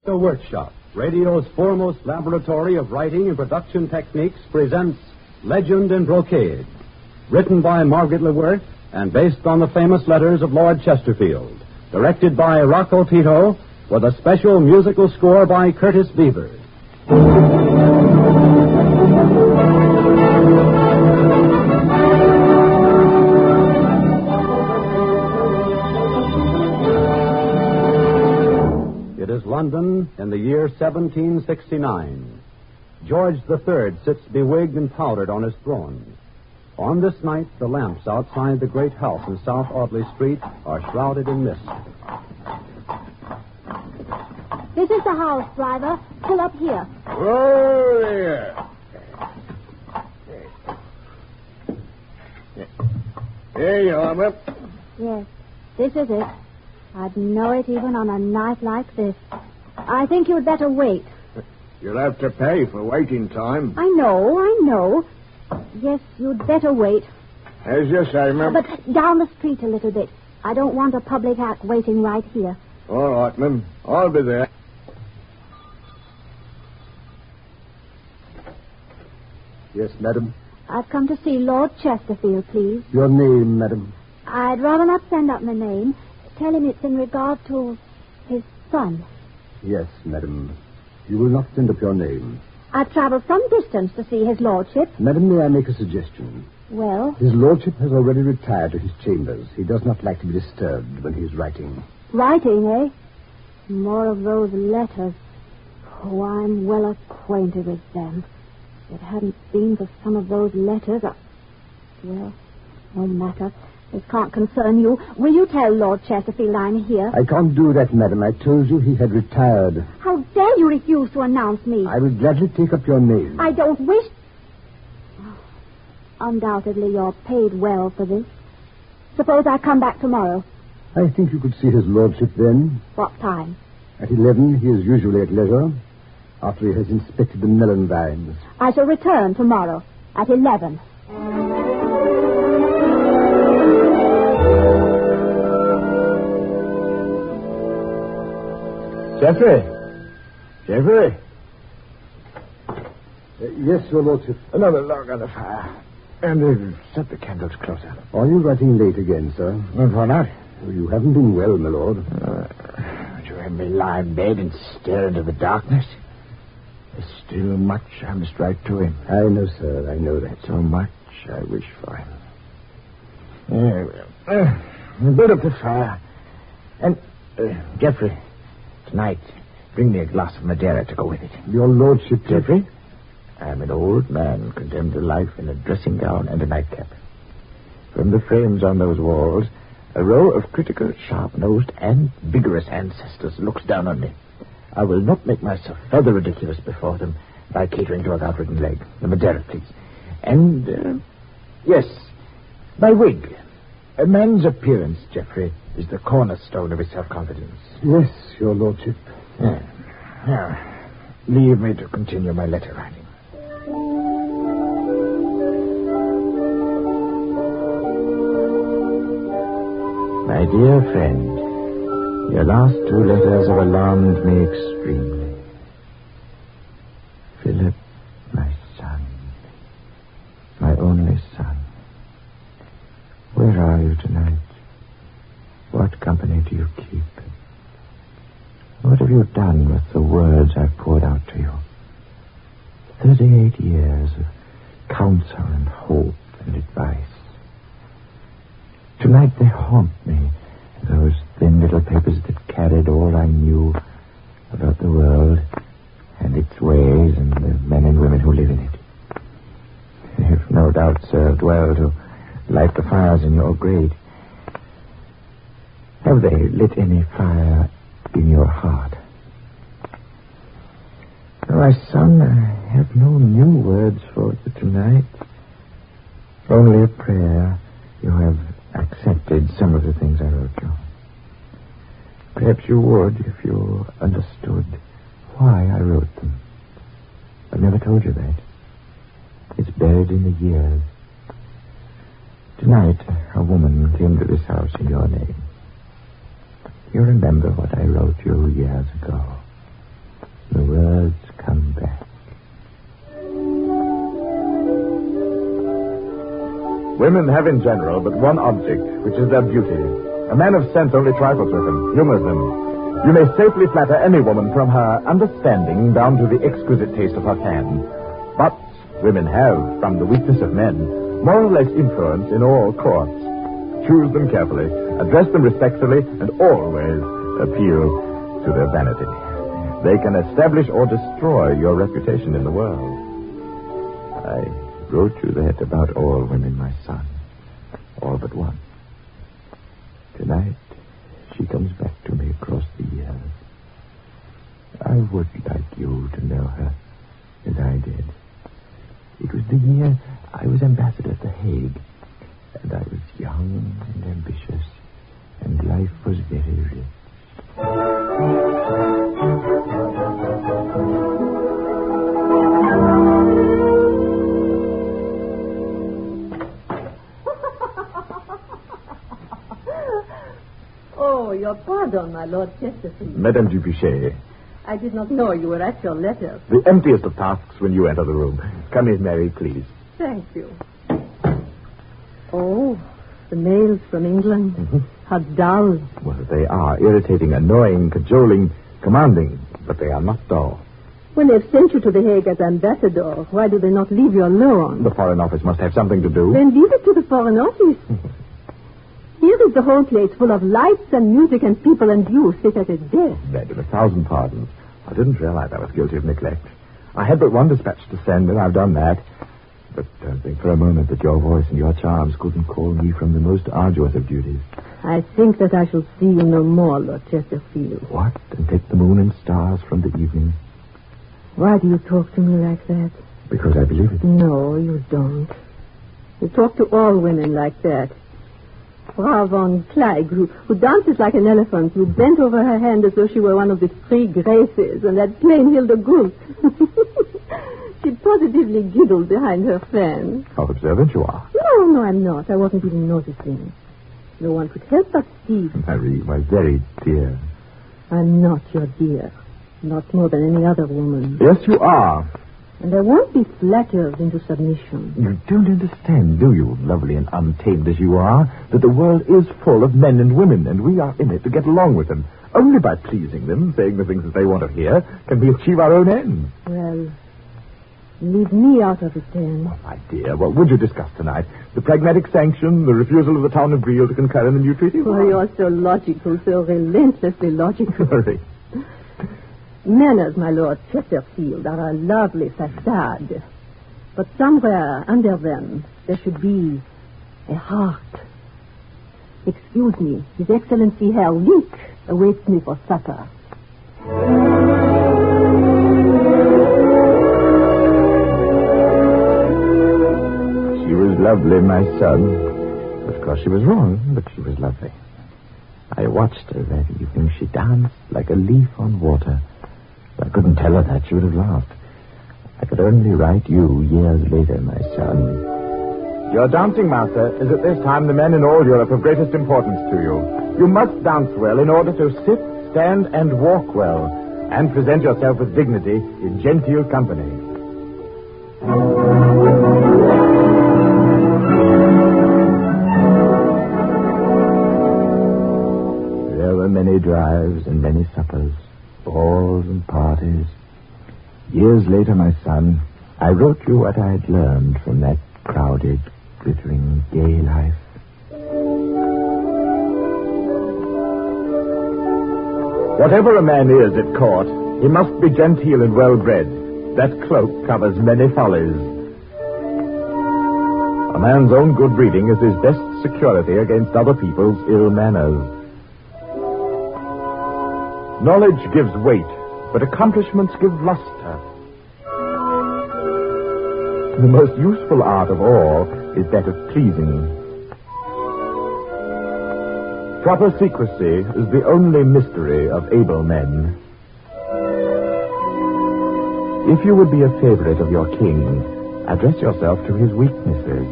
The Workshop, radio's foremost laboratory of writing and production techniques, presents Legend in Brocade, written by Margaret LeWerth and based on the famous letters of Lord Chesterfield, directed by Rocco Tito, with a special musical score by Curtis Beaver. It is London in the year 1769. George III sits bewigged and powdered on his throne. On this night, the lamps outside the great house in South Audley Street are shrouded in mist. This is the house, driver. Pull up here. Oh, there. There you are, ma'am. Yes, this is it. I'd know it even on a night like this. I think you'd better wait. You'll have to pay for waiting time. I know. Yes, you'd better wait. As you say, ma'am. But down the street a little bit. I don't want a public act waiting right here. All right, ma'am. I'll be there. Yes, madam. I've come to see Lord Chesterfield, please. Your name, madam? I'd rather not send up my name. Tell him it's in regard to his son. Yes, madam. You will not send up your name. I've traveled some distance to see his lordship. Madam, may I make a suggestion? Well? His lordship has already retired to his chambers. He does not like to be disturbed when he is writing. Writing, eh? More of those letters. Oh, I'm well acquainted with them. If it hadn't been for some of those letters, well, no matter. This can't concern you. Will you tell Lord Chesterfield I'm here? I can't do that, madam. I told you he had retired. How dare you refuse to announce me? I will gladly take up your name. I don't wish... Undoubtedly, you're paid well for this. Suppose I come back tomorrow. I think you could see his lordship then. What time? At 11, he is usually at leisure, after he has inspected the melon vines. I shall return tomorrow at 11. Geoffrey? Yes, your lordship. Another log on the fire. And set the candles closer. Are you writing late again, sir? Why not? Well, you haven't been well, my lord. Would you have me lie in bed and stare into the darkness? There's still much I must write to him. I know, sir. I know that. So much I wish for him. Build up the fire. And, Geoffrey, tonight, bring me a glass of Madeira to go with it. Your lordship... Geoffrey, I'm an old man condemned to life in a dressing gown and a nightcap. From the frames on those walls, a row of critical, sharp-nosed, and vigorous ancestors looks down on me. I will not make myself further ridiculous before them by catering to a gout-ridden leg. The Madeira, please. And, yes, my wig. A man's appearance, Geoffrey, is the cornerstone of his self-confidence. Yes, your lordship. Now, leave me to continue my letter writing. My dear friend, your last two letters have alarmed me extremely. Philip, my son, my only son. Where are you tonight? What company do you keep? What have you done with the words I poured out to you? 38 years of counsel and hope and advice. Tonight they haunt me, those thin little papers that carried all I knew about the world and its ways and the men and women who live in it. They've no doubt served well to light the fires in your grate. Have they lit any fire in your heart? My son, I have no new words for you tonight. Only a prayer. You have accepted some of the things I wrote you. Perhaps you would if you understood why I wrote them. I've never told you that. It's buried in the years. Tonight, a woman came to this house in your name. You remember what I wrote you years ago. Women have in general but one object, which is their beauty. A man of sense only trifles with them, humors them. You may safely flatter any woman from her understanding down to the exquisite taste of her fan. But women have, from the weakness of men, more or less influence in all courts. Choose them carefully, address them respectfully, and always appeal to their vanity. They can establish or destroy your reputation in the world. I wrote you that about all women, my son. All but one. Tonight, she comes back to me across the years. I would like you to know her as I did. It was the year I was ambassador at The Hague, and I was young and ambitious, and life was very rich. Oh, your pardon, my Lord Chesterfield. Madame Dubuchet, I did not know you were at your letters. the emptiest of tasks when you enter the room. Come in, Mary, please. Thank you. Oh, the mails from England. Mm-hmm. How dull. Well, they are irritating, annoying, cajoling, commanding, but they are not dull. When they've sent you to The Hague as ambassador, why do they not leave you alone? The Foreign Office must have something to do. Then leave it to the Foreign Office. Here is the whole place full of lights and music and people, and you sit at a desk. Madam, 1,000 pardons. I didn't realize I was guilty of neglect. I had but one dispatch to send, and I've done that. But don't think for a moment that your voice and your charms couldn't call me from the most arduous of duties. I think that I shall see you no more, Lord Chesterfield. What? And take the moon and stars from the evening? Why do you talk to me like that? Because I believe it. No, you don't. You talk to all women like that. Frau von Kleig, who dances like an elephant, who bent over her hand as though she were one of the three graces, and that plain Hilda Gut. She positively giggled behind her fan. How observant you are. No, I'm not. I wasn't even noticing. No one could help but see. Marie, my very dear. I'm not your dear. Not more than any other woman. Yes, you are. And I won't be flattered into submission. You don't understand, do you, lovely and untamed as you are, that the world is full of men and women, and we are in it to get along with them. Only by pleasing them, saying the things that they want to hear, can we achieve our own ends. Well, leave me out of it then. Oh, my dear, what would you discuss tonight? The pragmatic sanction, the refusal of the town of Brielle to concur in the new treaty? Oh, you're so logical, so relentlessly logical. Sorry. Manners, my Lord Chesterfield, are a lovely facade. But somewhere under them, there should be a heart. Excuse me, His Excellency Herr Link awaits me for supper. She was lovely, my son. Of course, she was wrong, but she was lovely. I watched her that evening. She danced like a leaf on water. I couldn't tell her that. She would have laughed. I could only write you years later, my son. Your dancing master is at this time the man in all Europe of greatest importance to you. You must dance well in order to sit, stand, and walk well, and present yourself with dignity in genteel company. There were many drives and many suppers, balls and parties. Years later, my son, I wrote you what I had learned from that crowded, glittering, gay life. Whatever a man is at court, he must be genteel and well-bred. That cloak covers many follies. A man's own good breeding is his best security against other people's ill manners. Knowledge gives weight, but accomplishments give luster. The most useful art of all is that of pleasing. Proper secrecy is the only mystery of able men. If you would be a favorite of your king, address yourself to his weaknesses.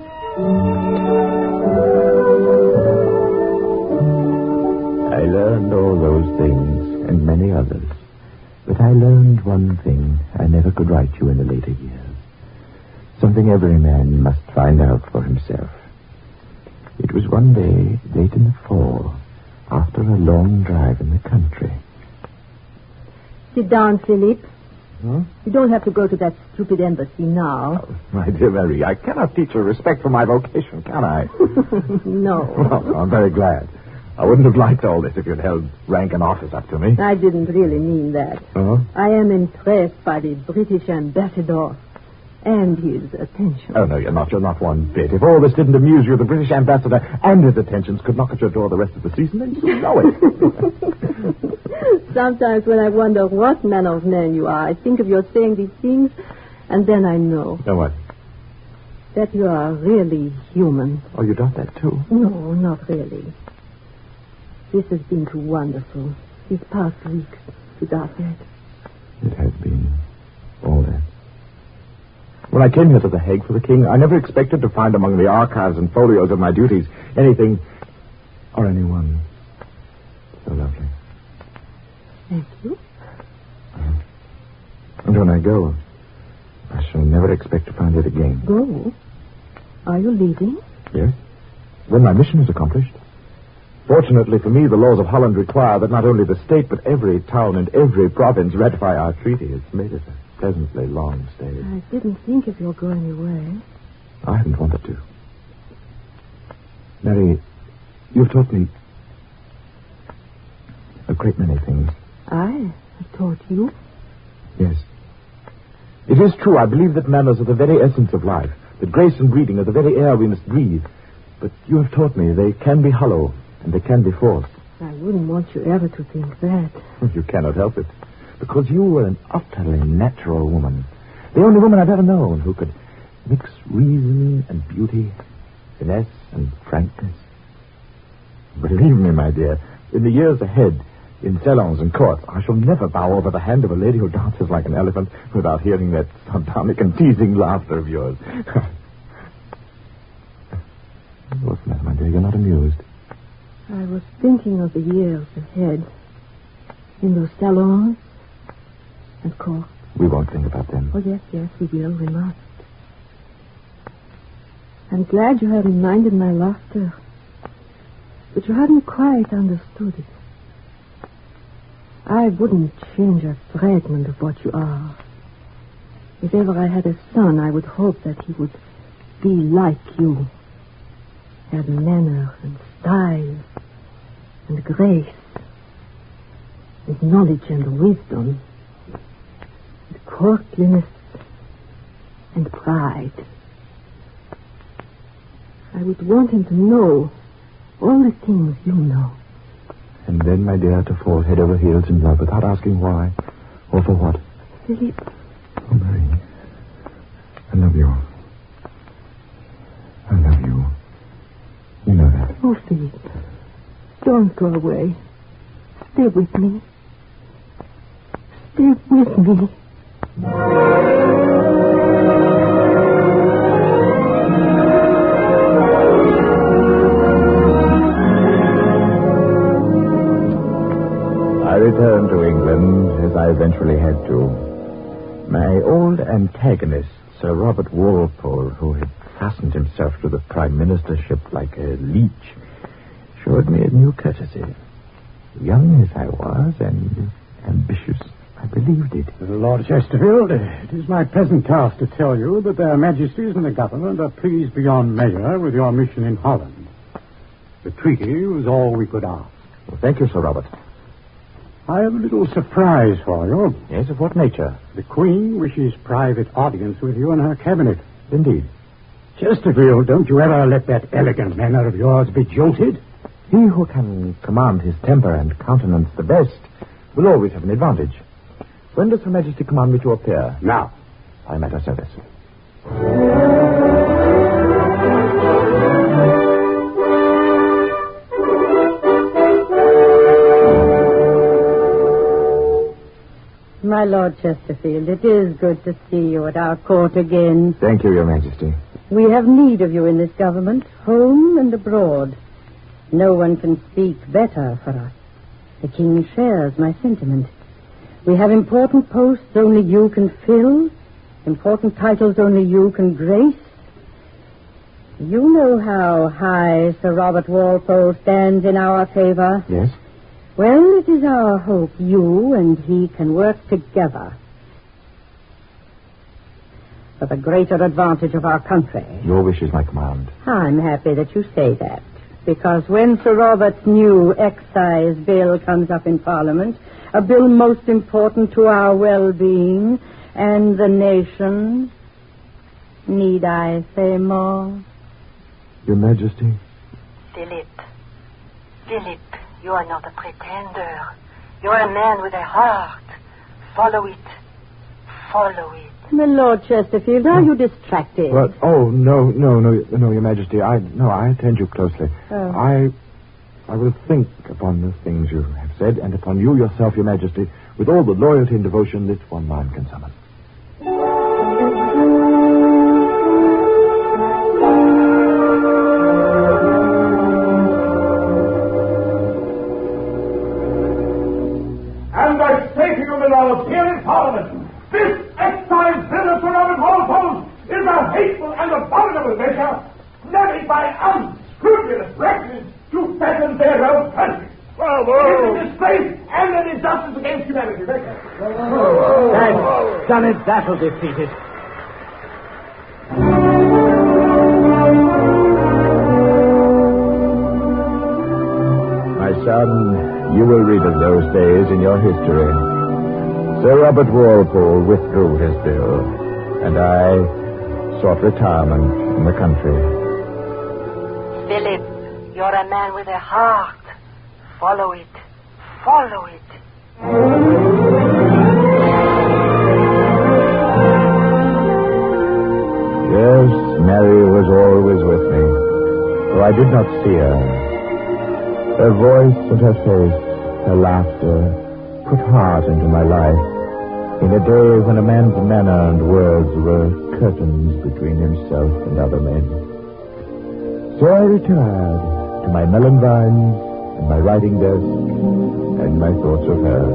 I learned all those things and many others. But I learned one thing I never could write you in the later years. Something every man must find out for himself. It was one day, late in the fall, after a long drive in the country. Sit down, Philip. Huh? You don't have to go to that stupid embassy now. Oh, my dear Mary, I cannot teach you respect for my vocation, can I? No. Well, I'm very glad. I wouldn't have liked all this if you'd held rank and office up to me. I didn't really mean that. Oh? I am impressed by the British ambassador and his attention. Oh, no, you're not. You're not one bit. If all this didn't amuse you, the British ambassador and his attentions could knock at your door the rest of the season, and you know it. Sometimes when I wonder what manner of man you are, I think of your saying these things, and then I know. Know what? That you are really human. Oh, you doubt that, too? No, not really. This has been too wonderful. These past weeks, to doubt that. It has been all that. When I came here to The Hague for the King, I never expected to find among the archives and folios of my duties anything or anyone so lovely. Thank you. And when I go, I shall never expect to find it again. Go? Are you leaving? Yes. When my mission is accomplished. Fortunately for me, the laws of Holland require that not only the state, but every town and every province ratify our treaty. It's made it a pleasantly long stay. I didn't think of your going away. I hadn't wanted to. Mary, you've taught me a great many things. I have taught you. Yes. It is true, I believe that manners are the very essence of life, that grace and breeding are the very air we must breathe. But you have taught me they can be hollow and they can be forced. I wouldn't want you ever to think that. You cannot help it, because you were an utterly natural woman. The only woman I've ever known who could mix reason and beauty, finesse and frankness. Believe me, my dear, in the years ahead, in salons and courts, I shall never bow over the hand of a lady who dances like an elephant without hearing that sardonic and teasing laughter of yours. What's the matter, my dear? You're not amused. I was thinking of the years ahead. In those salons and courts. We won't think about them. Oh, yes, we will. We must. I'm glad you haven't minded my laughter. But you haven't quite understood it. I wouldn't change a fragment of what you are. If ever I had a son, I would hope that he would be like you. Have manner and style and grace and knowledge and wisdom and courtliness and pride. I would want him to know all the things you know. And then, my dear, to fall head over heels in love without asking why or for what. Philip. Oh, Mary, I love you. I love you. You know that. Oh, Philip, don't go away. Stay with me. Stay with me. I returned to England, as I eventually had to. My old antagonist, Sir Robert Walpole, who had fastened himself to the prime ministership like a leech, showed me a new courtesy. Young as I was and ambitious, I believed it. Lord Chesterfield, it is my pleasant task to tell you that their majesties and the government are pleased beyond measure with your mission in Holland. The treaty was all we could ask. Well, thank you, Sir Robert. I have a little surprise for you. Yes, of what nature? The Queen wishes private audience with you in her cabinet. Indeed. Chesterfield, don't you ever let that elegant manner of yours be jolted? He who can command his temper and countenance the best will always have an advantage. When does Her Majesty command me to appear? Now. I am at her service. My Lord Chesterfield, it is good to see you at our court again. Thank you, Your Majesty. We have need of you in this government, home and abroad. No one can speak better for us. The King shares my sentiment. We have important posts only you can fill, important titles only you can grace. You know how high Sir Robert Walpole stands in our favor. Yes? Well, it is our hope you and he can work together for the greater advantage of our country. Your wish is my command. I'm happy that you say that, because when Sir Robert's new excise bill comes up in Parliament, a bill most important to our well-being and the nation, need I say more? Your Majesty? Philip, you are not a pretender. You're a man with a heart. Follow it. My Lord Chesterfield, are you distracted? What? Oh, no, Your Majesty. I attend you closely. Oh. I will think upon the things you have said, and upon you yourself, Your Majesty, with all the loyalty and devotion that one mind can summon. And I say to you, my lords, here in Parliament, this excise bill of Sir Robert Walpole is a hateful and abominable measure levied by unscrupulous reckless to fatten their own country. It's a disgrace and an injustice against humanity. Done it, that'll defeat it. My son, you will read of those days in your history. Sir Robert Walpole withdrew his bill, and I sought retirement in the country. Philip, you're a man with a heart. Follow it. Yes, Mary was always with me, though I did not see her. Her voice and her face, her laughter, put heart into my life in a day when a man's manner and words were curtains between himself and other men. So I retired to my melon vines and my writing desk and my thoughts of her.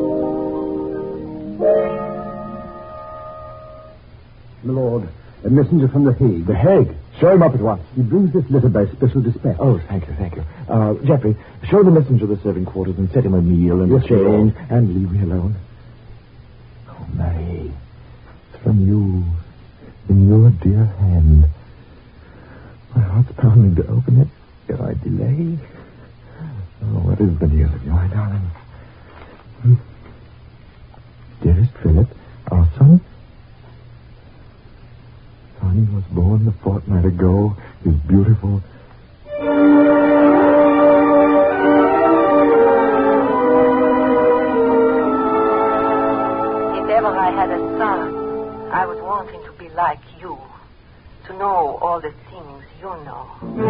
My lord, a messenger from The Hague. The Hague? Show him up at once. He brings this letter by special dispatch. Oh, thank you. Geoffrey, show the messenger the serving quarters and set him a meal and a change, and leave me alone. Oh, Mary, it's from you, in your dear hand. My heart's pounding to open it. Yet I delay. Oh, what is the news of you, my darling? Dearest Philip, our son was born a fortnight ago. He's beautiful. If ever I had a son, I was wanting to be like you, to know all the things you know.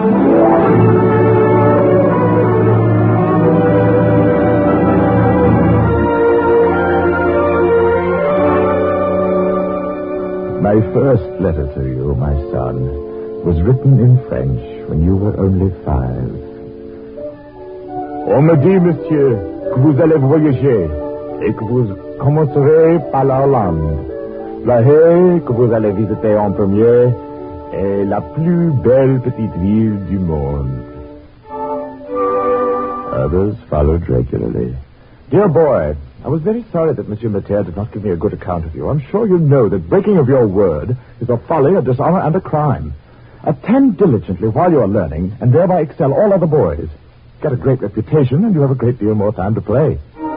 My first letter to you, my son, was written in French when you were only 5. On me dit, monsieur, que vous allez voyager et que vous commencerez par la Hollande. La Haye, que vous allez visiter en premier, est la plus belle petite ville du monde. Others followed regularly. Dear boy, I was very sorry that Monsieur Mater did not give me a good account of you. I'm sure you know that breaking of your word is a folly, a dishonor, and a crime. Attend diligently while you are learning, and thereby excel all other boys. Get a great reputation, and you have a great deal more time to play.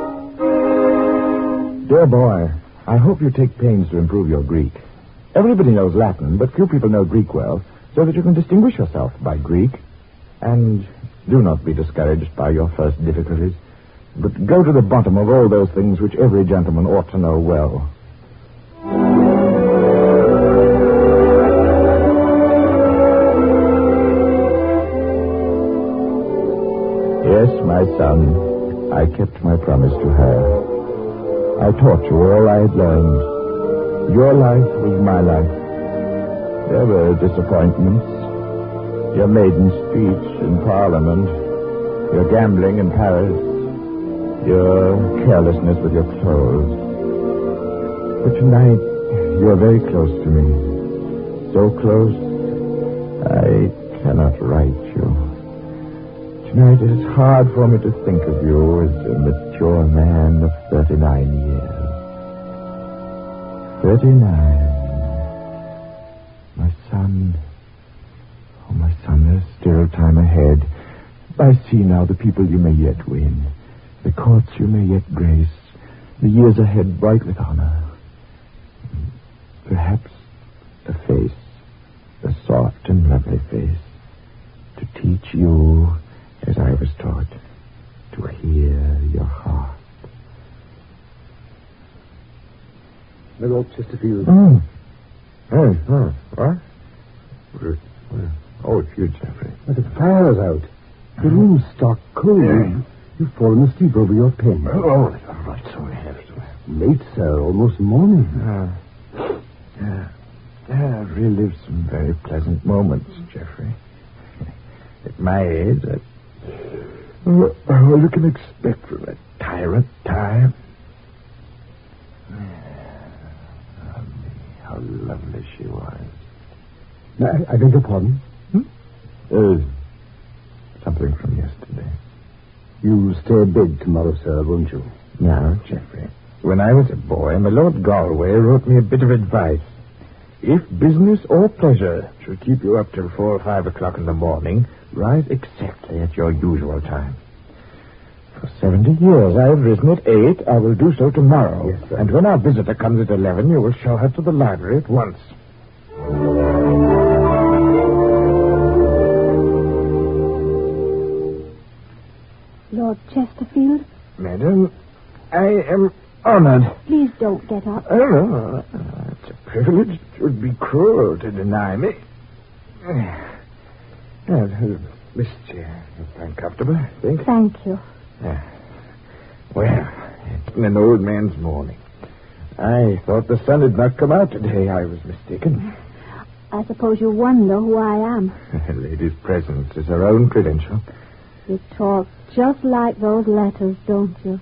Dear boy, I hope you take pains to improve your Greek. Everybody knows Latin, but few people know Greek well, so that you can distinguish yourself by Greek. And do not be discouraged by your first difficulties, but go to the bottom of all those things which every gentleman ought to know well. Yes, my son, I kept my promise to her. I taught you all I had learned. Your life was my life. There were disappointments. Your maiden speech in Parliament, your gambling in Paris, your carelessness with your clothes. But tonight, you are very close to me. So close, I cannot write you. Tonight it is hard for me to think of you as a mature man of 39 years. 39. My son. Oh, my son, there's still time ahead. I see now the people you may yet win, the courts you may yet grace, the years ahead bright with honor. Perhaps a face, a soft and lovely face, to teach you, as I was taught, to hear your heart. My Lord Chesterfield. What? Oh, it's you, Geoffrey. But the fire's out. The room's stark cold. You've fallen asleep over your pen. Oh, all right, so I have. Late, sir. Almost morning. I've relived some very pleasant moments, Geoffrey. At my age, all you can expect from a tyrant time. How lovely she was. I beg your pardon? Something from yesterday. You'll stay abed tomorrow, sir, won't you? Now, Geoffrey, when I was a boy, my Lord Galway wrote me a bit of advice. If business or pleasure should keep you up till 4 or 5 o'clock in the morning, rise exactly at your usual time. For 70 years I have risen at 8. I will do so tomorrow. Yes, sir. And when our visitor comes at 11, you will show her to the library at once. Lord Chesterfield? Madam, I am honored. Please don't get up. Oh, no. It's a privilege. It would be cruel to deny me. This chair. You'll find comfortable, I think. Thank you. Well, it's been an old man's morning. I thought the sun had not come out today. I was mistaken. I suppose you wonder who I am. A lady's presence is her own credential. You talk just like those letters, don't you?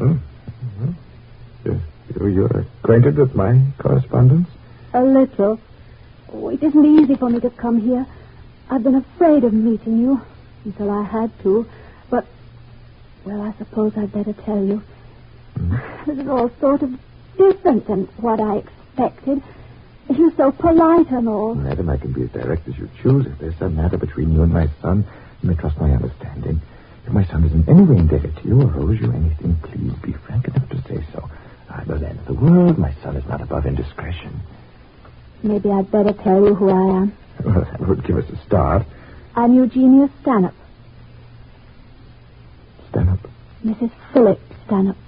You're acquainted with my correspondence? A little. Oh, it isn't easy for me to come here. I've been afraid of meeting you until I had to. But, well, I suppose I'd better tell you. This is all sort of different than what I expected. You're so polite and all. Madam, I can be as direct as you choose. If there's some matter between you and my son, you may trust my understanding. If my son is in any way indebted to you or owes you anything, please be frank enough to say so. I'm the man of the world. My son is not above indiscretion. Maybe I'd better tell you who I am. Well, that would give us a start. I'm Eugenia Stanhope. Stanhope? Mrs. Philip Stanhope.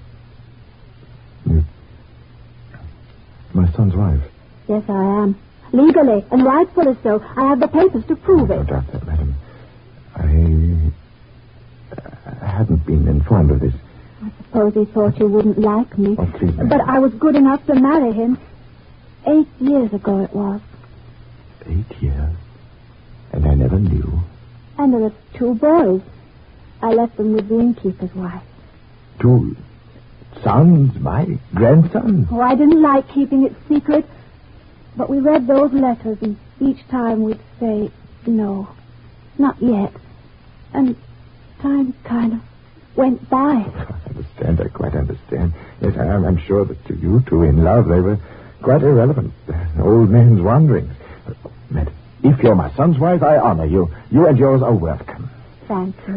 My son's wife? Yes, I am. Legally, and rightfully so. I have the papers to prove it. No doubt that, madam. I hadn't been informed of this. I suppose he thought you wouldn't like me. Oh, please, madam. But I was good enough to marry him. 8 years ago it was. 8 years? And I never knew. And there are 2 boys. I left them with the innkeeper's wife. 2 sons? My grandson? Oh, I didn't like keeping it secret. But we read those letters, and each time we'd say, no, not yet. And time kind of went by. I understand. I quite understand. Yes, I'm sure that to you two in love, they were quite irrelevant. An old man's wanderings. Madam, if you're my son's wife, I honor you. You and yours are welcome. Thank you.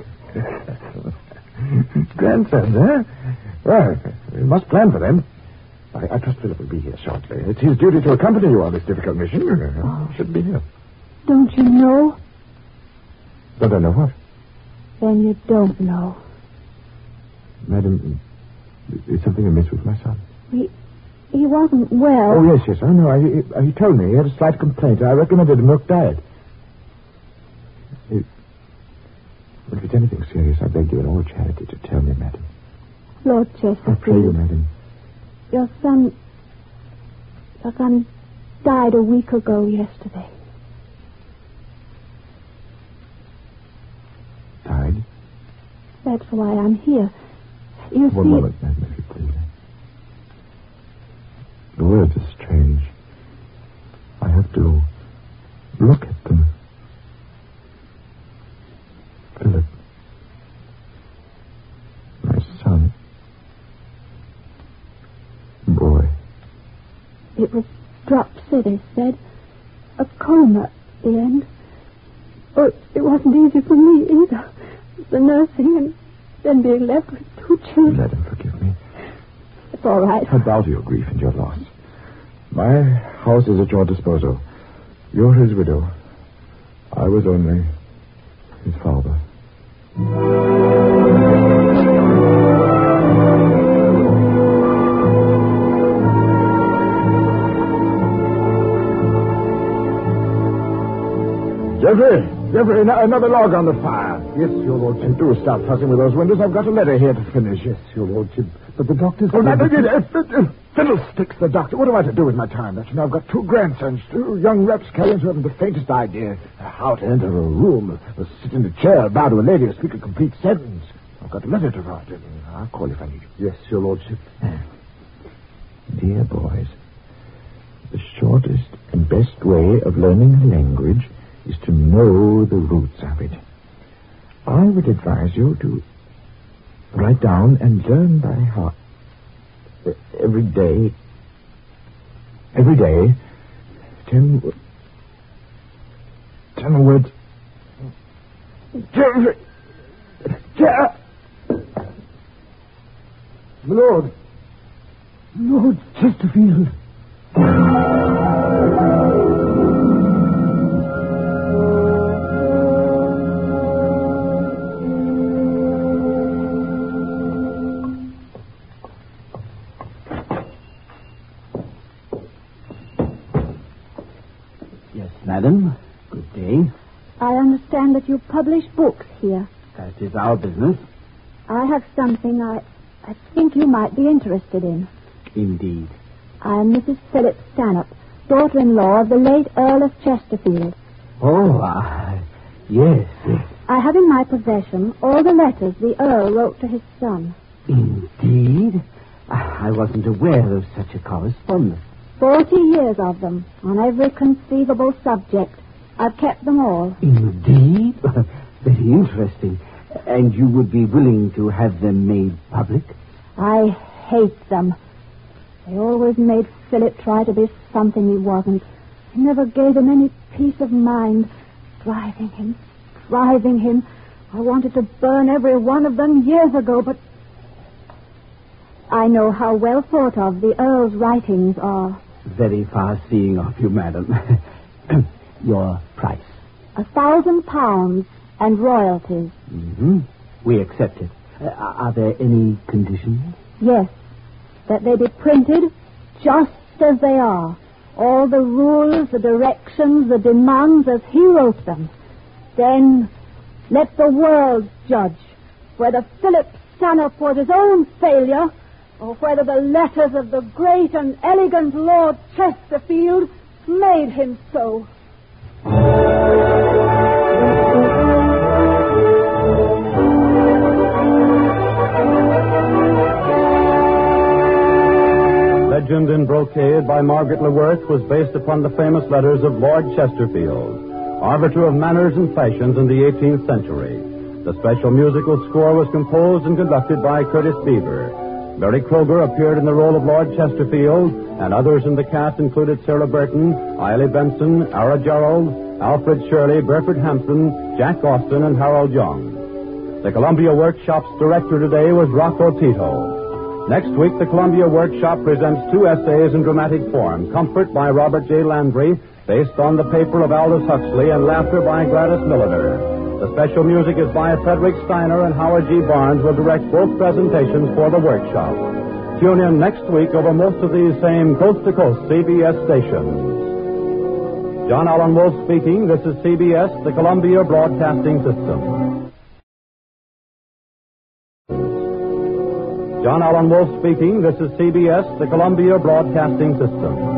Grandsons, huh? Well, we must plan for them. I trust Philip will be here shortly. It's his duty to accompany you on this difficult mission. He should be here. Don't you know? Don't I know what? Then you don't know. Madam, is something amiss with my son? He wasn't well. Oh, yes. I know. He told me he had a slight complaint. I recommended a milk diet. Well, if it's anything serious, I beg you in all charity to tell me, madam. Lord Chesterfield. I pray you, madam. Your son died a week ago yesterday. Died? That's why I'm here. You see... One moment, madam, if you please. The words are strange. I have to look at them. It was dropsy, they said. A coma at the end. Oh, it wasn't easy for me either. The nursing and then being left with 2 children. Let him forgive me. It's all right. I bow to your grief and your loss. My house is at your disposal. You're his widow. I was only his father. Jeffrey, another log on the fire. Yes, your lordship. And do stop fussing with those windows. I've got a letter here to finish. Yes, your lordship. But the doctor's... Fiddlesticks, the doctor. What am I to do with my time? Don't you know I've got 2 grandsons, 2 young rapscallions who haven't the faintest idea how to enter a room, or sit in a chair, bow to a lady, or speak a complete sentence. I've got a letter to write. I'll call you if I need you. Yes, your lordship. Dear boys, the shortest and best way of learning a language is to know the roots of it. I would advise you to write down and learn by heart every day 10 words. Lord Chesterfield. Madam, good day. I understand that you publish books here. That is our business. I have something I think you might be interested in. Indeed. I am Mrs. Philip Stanhope, daughter-in-law of the late Earl of Chesterfield. Oh, yes. I have in my possession all the letters the Earl wrote to his son. Indeed? I wasn't aware of such a correspondence. 40 years of them, on every conceivable subject. I've kept them all. Indeed? Very interesting. And you would be willing to have them made public? I hate them. They always made Philip try to be something he wasn't. They never gave him any peace of mind. Driving him. I wanted to burn every one of them years ago, but I know how well thought of the Earl's writings are. Very far-seeing of you, madam. Your price? £1,000 and royalties. Mm-hmm. We accept it. Are there any conditions? Yes. That they be printed just as they are. All the rules, the directions, the demands as he wrote them. Then let the world judge whether Philip Stanhope was his own failure or whether the letters of the great and elegant Lord Chesterfield made him so. Legend in Brocade by Margaret LeWirth was based upon the famous letters of Lord Chesterfield, arbiter of manners and fashions in the 18th century. The special musical score was composed and conducted by Curtis Beaver. Mary Kroger appeared in the role of Lord Chesterfield, and others in the cast included Sarah Burton, Eiley Benson, Ara Gerald, Alfred Shirley, Burford Hampton, Jack Austin, and Harold Young. The Columbia Workshop's director today was Rocco Tito. Next week, the Columbia Workshop presents 2 essays in dramatic form, Comfort by Robert J. Landry, based on the paper of Aldous Huxley, and Laughter by Gladys Milliner. The special music is by Frederick Steiner, and Howard G. Barnes will direct both presentations for the workshop. Tune in next week over most of these same coast-to-coast CBS stations. John Allen Wolfe speaking. This is CBS, the Columbia Broadcasting System. John Allen Wolfe speaking. This is CBS, the Columbia Broadcasting System.